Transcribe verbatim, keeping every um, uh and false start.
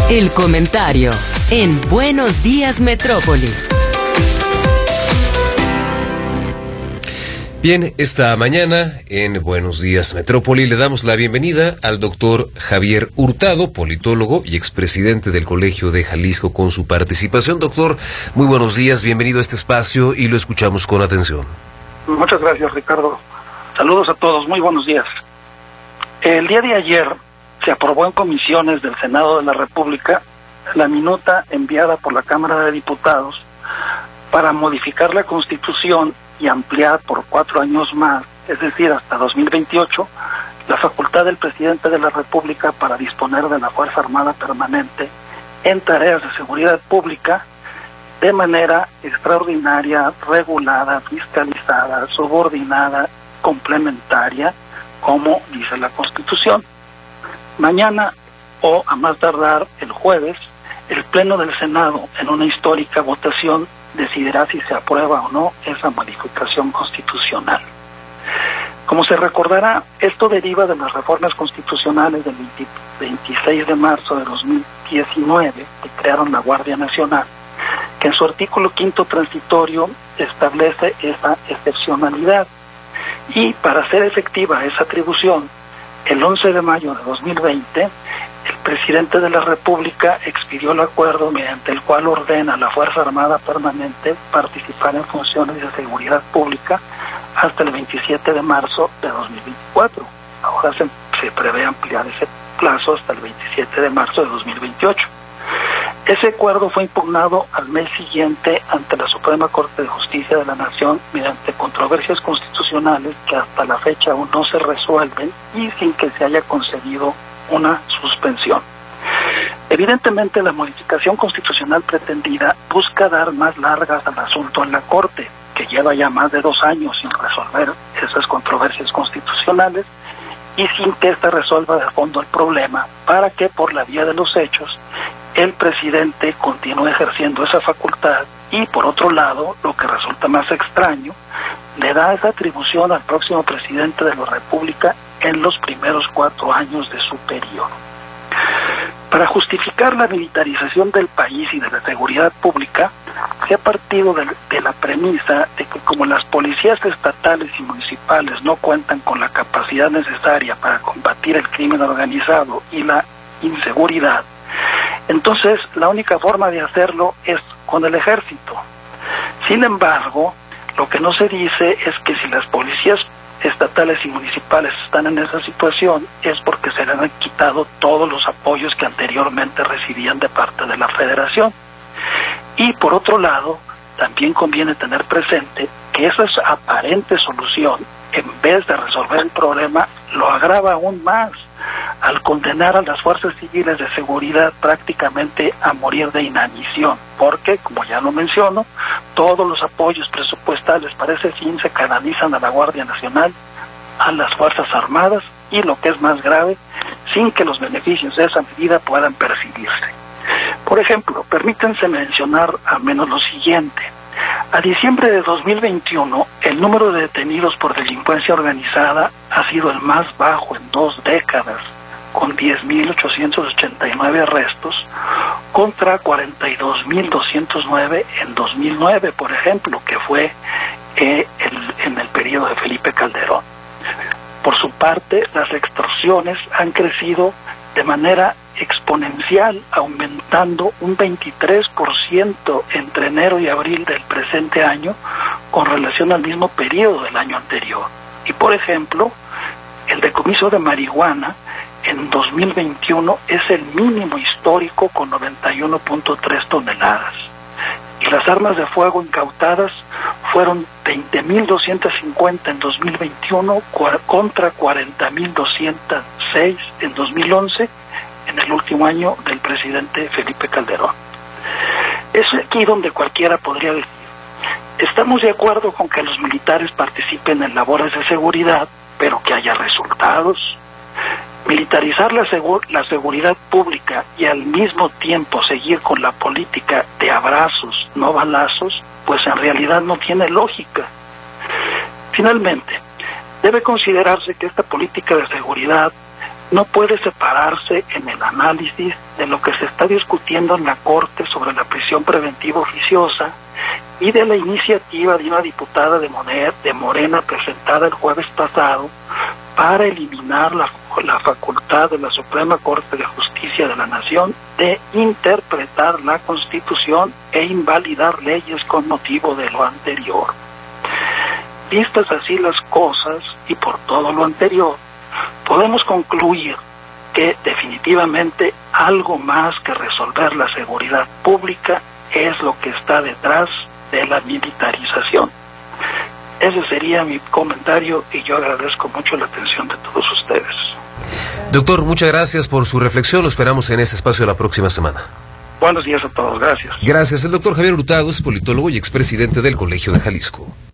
El comentario en Buenos Días Metrópoli. Bien, esta mañana en Buenos Días Metrópoli le damos la bienvenida al doctor Javier Hurtado, politólogo y expresidente del Colegio de Jalisco, con su participación. Doctor, muy buenos días, bienvenido a este espacio y lo escuchamos con atención. Muchas gracias, Ricardo. Saludos a todos, muy buenos días. El día de ayer se aprobó en comisiones del Senado de la República la minuta enviada por la Cámara de Diputados para modificar la Constitución y ampliar por cuatro años más, es decir, hasta dos mil veintiocho, la facultad del presidente de la República para disponer de la Fuerza Armada Permanente en tareas de seguridad pública de manera extraordinaria, regulada, fiscalizada, subordinada, complementaria, como dice la Constitución. Mañana, o a más tardar el jueves, el Pleno del Senado, en una histórica votación, decidirá si se aprueba o no esa modificación constitucional. Como se recordará, esto deriva de las reformas constitucionales del veintiséis de marzo de dos mil diecinueve, que crearon la Guardia Nacional, que en su artículo quinto transitorio establece esa excepcionalidad. Y para hacer efectiva esa atribución, el once de mayo de dos mil veinte, el presidente de la República expidió el acuerdo mediante el cual ordena a la Fuerza Armada Permanente participar en funciones de seguridad pública hasta el veintisiete de marzo de dos mil veinticuatro. Ahora se, se prevé ampliar ese plazo hasta el veintisiete de marzo de dos mil veintiocho. Ese acuerdo fue impugnado al mes siguiente ante la Suprema Corte de Justicia de la Nación mediante controversias constitucionales que hasta la fecha aún no se resuelven y sin que se haya concedido una suspensión. Evidentemente, la modificación constitucional pretendida busca dar más largas al asunto en la Corte, que lleva ya más de dos años sin resolver esas controversias constitucionales y sin que ésta resuelva de fondo el problema, para que por la vía de los hechos el presidente continúe ejerciendo esa facultad y, por otro lado, lo que resulta más extraño, le da esa atribución al próximo presidente de la República en los primeros cuatro años de su periodo. Para justificar la militarización del país y de la seguridad pública, se ha partido de, de la premisa de que como las policías estatales y municipales no cuentan con la capacidad necesaria para combatir el crimen organizado y la inseguridad, entonces la única forma de hacerlo es con el ejército. Sin embargo, lo que no se dice es que si las policías estatales y municipales están en esa situación es porque se les han quitado todos los apoyos que anteriormente recibían de parte de la Federación. Y por otro lado, también conviene tener presente que esa aparente solución, en vez de resolver el problema, lo agrava aún más al condenar a las fuerzas civiles de seguridad prácticamente a morir de inanición, porque, como ya lo menciono, todos los apoyos presupuestales para ese fin se canalizan a la Guardia Nacional, a las Fuerzas Armadas y, lo que es más grave, sin que los beneficios de esa medida puedan percibirse. Por ejemplo, permítanse mencionar al menos lo siguiente. A diciembre de dos mil veintiuno, el número de detenidos por delincuencia organizada ha sido el más bajo en dos décadas, con diez mil ochocientos ochenta y nueve arrestos, contra cuarenta y dos mil doscientos nueve en dos mil nueve, por ejemplo, que fue eh, el, en el periodo de Felipe Calderón. Por su parte, las extorsiones han crecido de manera exponencial, aumentando un veintitrés por ciento entre enero y abril del presente año con relación al mismo periodo del año anterior. Y por ejemplo, el decomiso de marihuana en dos mil veintiuno es el mínimo histórico con noventa y uno punto tres toneladas. Y las armas de fuego incautadas fueron veinte mil doscientos cincuenta en dos mil veintiuno contra cuarenta mil doscientos seis en dos mil once, en el último año del presidente Felipe Calderón. Es aquí donde cualquiera podría decir, estamos de acuerdo con que los militares participen en labores de seguridad, pero que haya resultados. Militarizar la, segu- la seguridad pública y al mismo tiempo seguir con la política de abrazos, no balazos, pues en realidad no tiene lógica. Finalmente, debe considerarse que esta política de seguridad no puede separarse en el análisis de lo que se está discutiendo en la Corte sobre la prisión preventiva oficiosa y de la iniciativa de una diputada de Morena, de Morena presentada el jueves pasado para eliminar la, la facultad de la Suprema Corte de Justicia de la Nación de interpretar la Constitución e invalidar leyes con motivo de lo anterior. Vistas así las cosas y por todo lo anterior, podemos concluir que definitivamente algo más que resolver la seguridad pública es lo que está detrás de la militarización. Ese sería mi comentario y yo agradezco mucho la atención de todos ustedes. Doctor, muchas gracias por su reflexión. Lo esperamos en este espacio la próxima semana. Buenos días a todos. Gracias. Gracias. El doctor Javier Hurtado es politólogo y expresidente del Colegio de Jalisco.